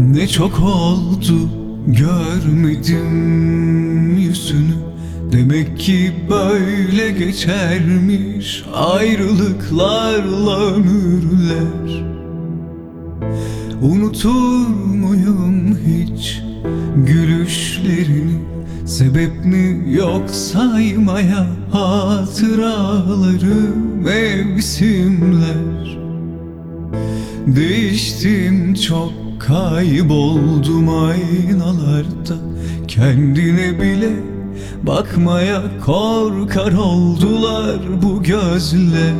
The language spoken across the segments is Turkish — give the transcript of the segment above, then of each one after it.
Ne çok oldu görmedim yüzünü. Demek ki böyle geçermiş ayrılıklarla ömürler. Unutur muyum hiç gülüşlerini? Sebep mi yok saymaya hatıraları, mevsimler? Değiştim çok, kayboldum aynalarda. Kendine bile bakmaya korkar oldular bu gözler.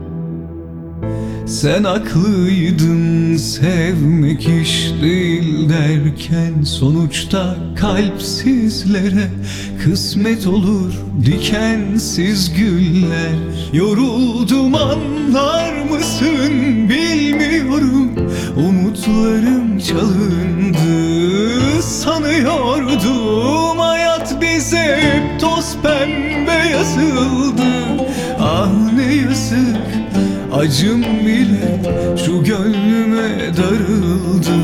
Sen haklıydın, sevmek iş değil derken sonuçta kalpsizlere kısmet olur dikensiz güller. Yoruldum, anlar mısın bilmiyorum. Umutlarım çalındı sanıyordum. Hayat bize hep toz pembe yazıldı. Ah ne yazık, acım bile şu gönlüme darıldı.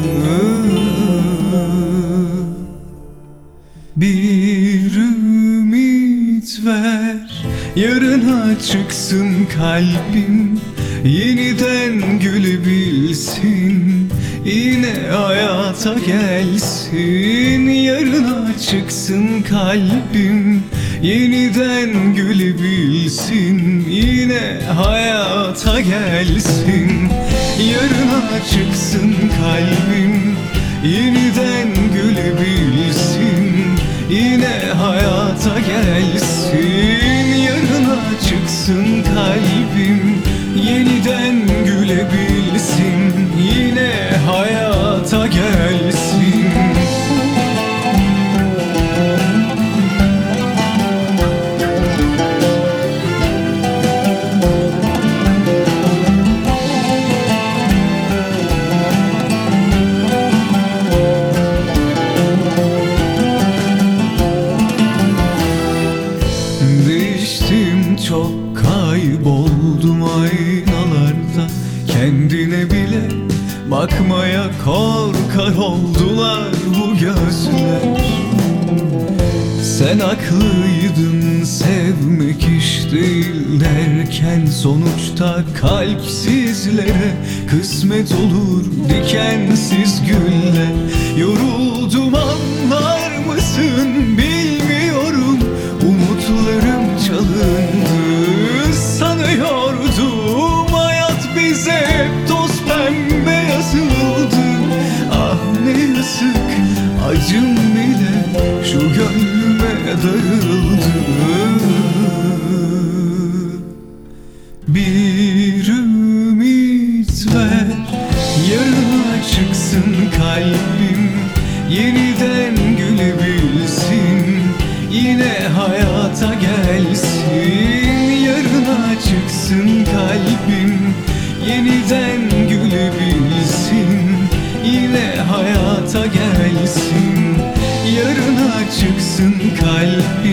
Bir ümit ver, yarına çıksın kalbim. Yeniden gülebilsin, yine hayata gelsin. Yarına çıksın kalbim, yeniden gülebilsin, yine hayata gelsin. Yarına çıksın kalbim, yeniden gülebilsin, yine hayata gelsin. Yarına çıksın kalbim, yeniden gülebilsin, yine hayata gelsin. Değiştim çok, kayboldum aynalarda. Kendine bile bakmaya korkar oldular bu gözler. Sen haklıydın, sevmek iş değil derken sonuçta kalpsizlere kısmet olur dikensiz güller. Yoruldum, anlar mısın bilmiyorum. Umutlarım çalındı sanıyordum. Hayat bize hep toz pembe yazıldı. Ah ne yazık, acım bile şu gönlüme darıldı. Bir ümit ver, yarına çıksın kalbim. Yeniden gülebilsin, yine hayata gelsin. Yarına çıksın kalbim, yeniden gülebilsin, yine hayata gelsin. Yarına çıksın kalbim,